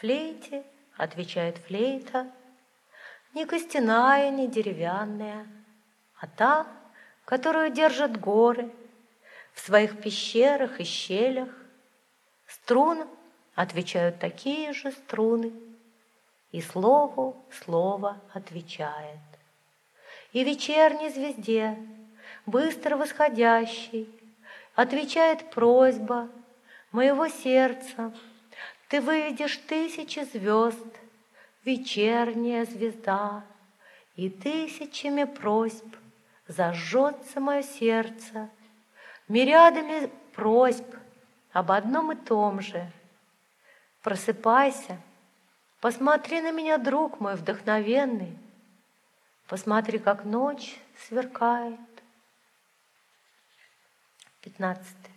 Флейте отвечает флейта, не костяная, не деревянная, а та, которую держат горы в своих пещерах и щелях. Струнам отвечают такие же струны, и слову слово отвечает. И вечерней звезде, быстро восходящей, отвечает просьба моего сердца. Ты выведешь тысячи звезд, вечерняя звезда, и тысячами просьб зажжется мое сердце, мириадами просьб об одном и том же. Просыпайся, посмотри на меня, друг мой вдохновенный, посмотри, как ночь сверкает. 15.